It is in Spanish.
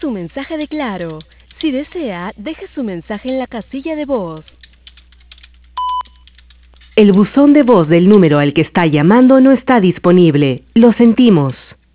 su mensaje de Claro. Si desea, deje su mensaje en la casilla de voz. El buzón de voz del número al que está llamando no está disponible. Lo sentimos.